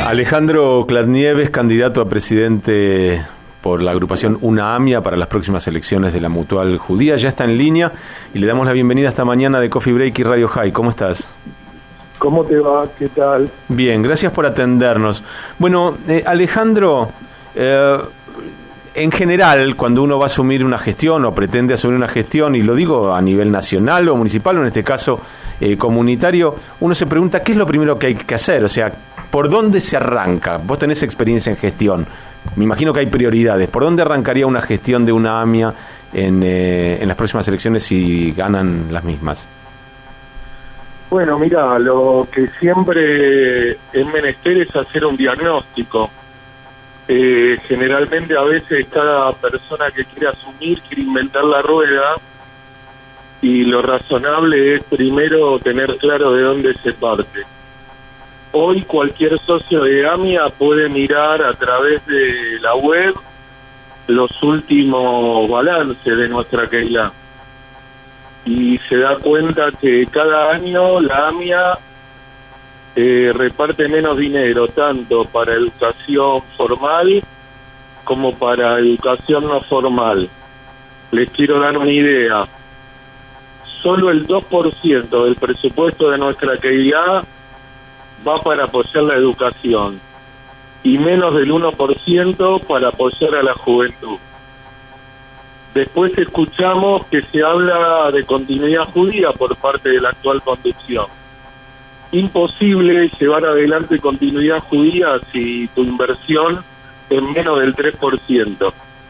Alejandro Klatnieves, candidato a presidente por la agrupación Una AMIA para las próximas elecciones de la Mutual Judía, ya está en línea y le damos la bienvenida esta mañana de Coffee Break y Radio High. ¿Cómo estás? ¿Cómo te va? ¿Qué tal? Bien, gracias por atendernos. Bueno, Alejandro, en general, cuando uno va a asumir una gestión o pretende asumir una gestión, y lo digo a nivel nacional o municipal, o en este caso comunitario, uno se pregunta qué es lo primero que hay que hacer, o sea, ¿por dónde se arranca? Vos tenés experiencia en gestión, me imagino que hay prioridades. ¿Por dónde arrancaría una gestión de una AMIA en las próximas elecciones si ganan las mismas? Bueno, mira, lo que siempre es menester es hacer un diagnóstico. Generalmente a veces cada persona que quiere asumir quiere inventar la rueda, y lo razonable es primero tener claro de dónde se parte. Hoy cualquier socio de AMIA puede mirar a través de la web los últimos balances de nuestra Keilah y se da cuenta que cada año la AMIA reparte menos dinero, tanto para educación formal como para educación no formal. Les quiero dar una idea. Solo el 2% del presupuesto de nuestra Keilah va para apoyar la educación y menos del 1% para apoyar a la juventud. Después escuchamos que se habla de continuidad judía por parte de la actual conducción. Imposible llevar adelante continuidad judía si tu inversión es menos del 3%.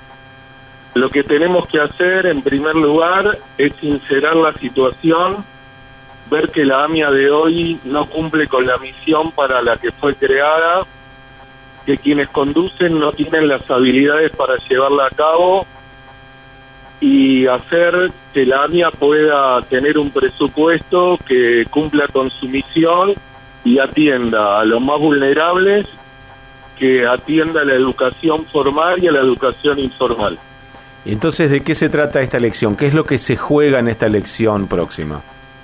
Lo que tenemos que hacer, en primer lugar, es sincerar la situación, ver que la AMIA de hoy no cumple con la misión para la que fue creada, que quienes conducen no tienen las habilidades para llevarla a cabo, y hacer que la AMIA pueda tener un presupuesto que cumpla con su misión y atienda a los más vulnerables, que atienda a la educación formal y a la educación informal. Entonces, ¿de qué se trata esta elección? ¿Qué es lo que se juega en esta elección próxima?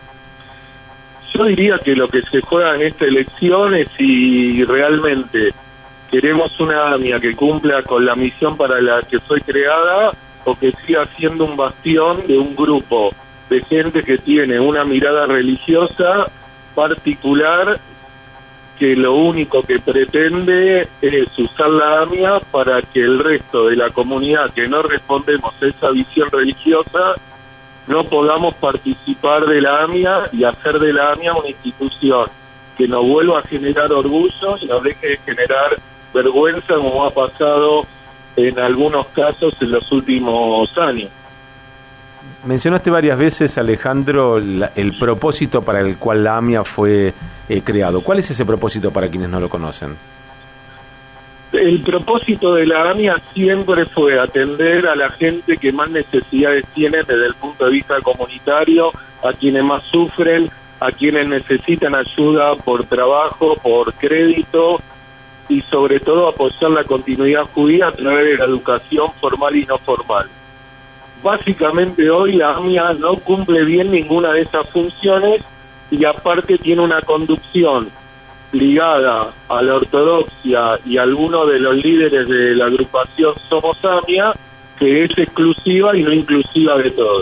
Yo diría que lo que se juega en esta elección es si realmente queremos una AMIA que cumpla con la misión para la que fue creada, o que siga siendo un bastión de un grupo de gente que tiene una mirada religiosa particular, que lo único que pretende es usar la AMIA para que el resto de la comunidad que no respondemos a esa visión religiosa no podamos participar de la AMIA y hacer de la AMIA una institución que nos vuelva a generar orgullo y nos deje de generar vergüenza, como ha pasado en algunos casos en los últimos años. Mencionaste varias veces, Alejandro, el propósito para el cual la AMIA fue creado. ¿Cuál es ese propósito para quienes no lo conocen? El propósito de la AMIA siempre fue atender a la gente que más necesidades tiene desde el punto de vista comunitario, a quienes más sufren, a quienes necesitan ayuda por trabajo, por crédito, y sobre todo apoyar la continuidad judía a través de la educación formal y no formal. Básicamente hoy la AMIA no cumple bien ninguna de esas funciones, y aparte tiene una conducción ligada a la ortodoxia y a algunos de los líderes de la agrupación Somos AMIA, que es exclusiva y no inclusiva de todos.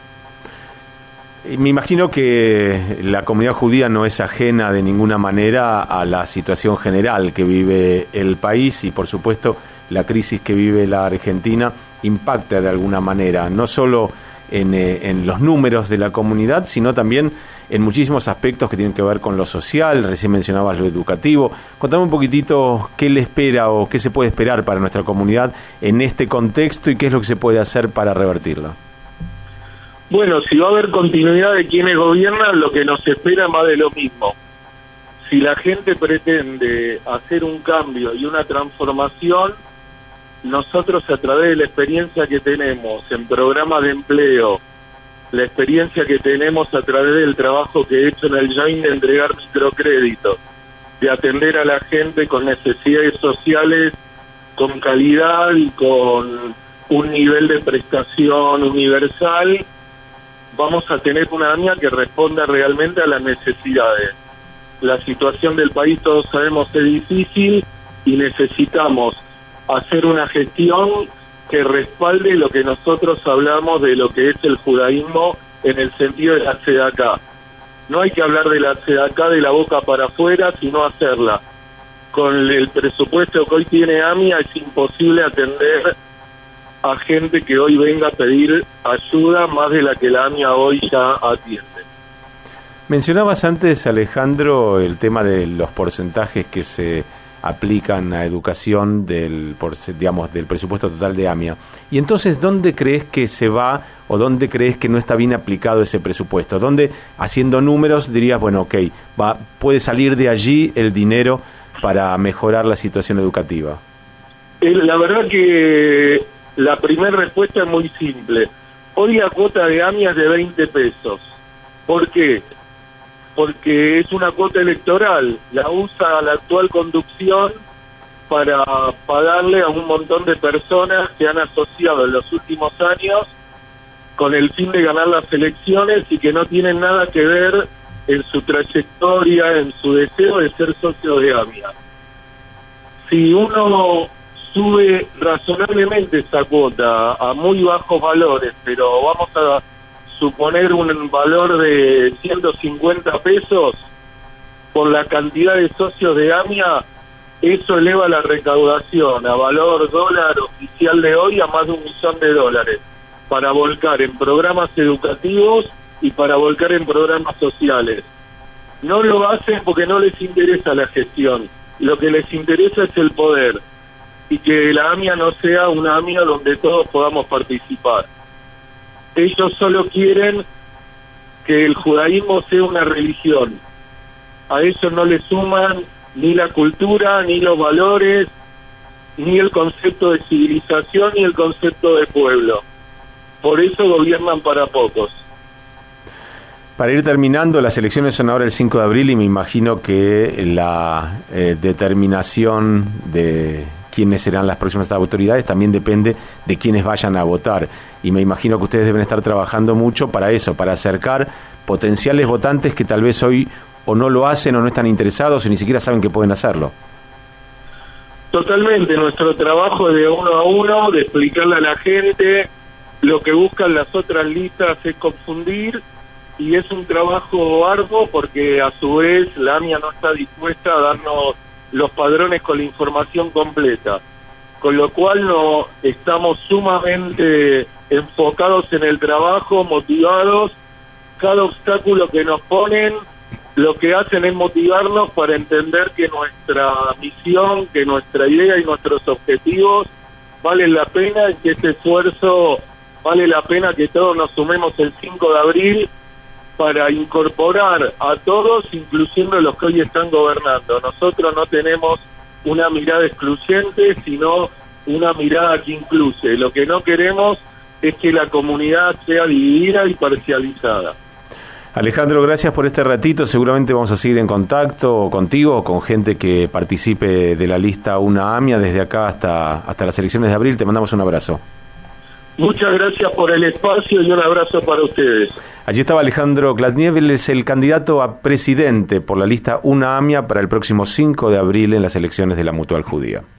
Me imagino que la comunidad judía no es ajena de ninguna manera a la situación general que vive el país, y por supuesto la crisis que vive la Argentina impacta de alguna manera, no solo en los números de la comunidad, sino también en muchísimos aspectos que tienen que ver con lo social. Recién mencionabas lo educativo. Contame un poquitito qué le espera o qué se puede esperar para nuestra comunidad en este contexto y qué es lo que se puede hacer para revertirlo. Bueno, si va a haber continuidad de quienes gobiernan, lo que nos espera es más de lo mismo. Si la gente pretende hacer un cambio y una transformación, nosotros, a través de la experiencia que tenemos en programas de empleo, la experiencia que tenemos a través del trabajo que he hecho en el Joint de entregar microcréditos, de atender a la gente con necesidades sociales con calidad y con un nivel de prestación universal, vamos a tener una AMIA que responda realmente a las necesidades. la situación del país, todos sabemos, es difícil y necesitamos hacer una gestión que respalde lo que nosotros hablamos de lo que es el judaísmo en el sentido de la tzedaká. No hay que hablar de la tzedaká de la boca para afuera, sino hacerla. Con el presupuesto que hoy tiene AMIA es imposible atender a gente que hoy venga a pedir ayuda más de la que la AMIA hoy ya atiende. Mencionabas antes, Alejandro, el tema de los porcentajes que se aplican a educación del presupuesto total de AMIA. Y entonces, ¿dónde crees que se va o dónde crees que no está bien aplicado ese presupuesto? ¿Dónde, haciendo números, dirías, bueno, ok, puede salir de allí el dinero para mejorar la situación educativa? La verdad que la primera respuesta es muy simple. Hoy la cuota de AMIA es de 20 pesos. ¿Por qué? Porque es una cuota electoral, la usa la actual conducción para pagarle a un montón de personas que han asociado en los últimos años con el fin de ganar las elecciones y que no tienen nada que ver en su trayectoria, en su deseo de ser socio de AMIA. Si uno sube razonablemente esa cuota a muy bajos valores, pero vamos a suponer un valor de 150 pesos por la cantidad de socios de AMIA, eso eleva la recaudación a valor dólar oficial de hoy a más de $1.000.000 para volcar en programas educativos y para volcar en programas sociales. No lo hacen porque no les interesa la gestión, lo que les interesa es el poder y que la AMIA no sea una AMIA donde todos podamos participar. Ellos solo quieren que el judaísmo sea una religión. A eso no le suman ni la cultura, ni los valores, ni el concepto de civilización, ni el concepto de pueblo. Por eso gobiernan para pocos. Para ir terminando, las elecciones son ahora el 5 de abril y me imagino que la determinación de quiénes serán las próximas autoridades también depende de quiénes vayan a votar. Y me imagino que ustedes deben estar trabajando mucho para eso, para acercar potenciales votantes que tal vez hoy o no lo hacen o no están interesados o ni siquiera saben que pueden hacerlo. Totalmente, nuestro trabajo es de uno a uno, de explicarle a la gente. Lo que buscan las otras listas es confundir y es un trabajo arduo porque a su vez la AMIA no está dispuesta a darnos los padrones con la información completa, con lo cual no estamos sumamente enfocados en el trabajo, motivados. Cada obstáculo que nos ponen lo que hacen es motivarnos para entender que nuestra misión, que nuestra idea y nuestros objetivos valen la pena y que este esfuerzo vale la pena que todos nos sumemos el 5 de abril para incorporar a todos, incluyendo los que hoy están gobernando. Nosotros no tenemos una mirada excluyente, sino una mirada que incluye. Lo que no queremos es que la comunidad sea dividida y parcializada. Alejandro, gracias por este ratito. Seguramente vamos a seguir en contacto contigo o con gente que participe de la lista Una AMIA desde acá hasta las elecciones de abril. Te mandamos un abrazo. Muchas gracias por el espacio y un abrazo para ustedes. Allí estaba Alejandro Gladnievel, es el candidato a presidente por la lista Una AMIA para el próximo 5 de abril en las elecciones de la Mutual Judía.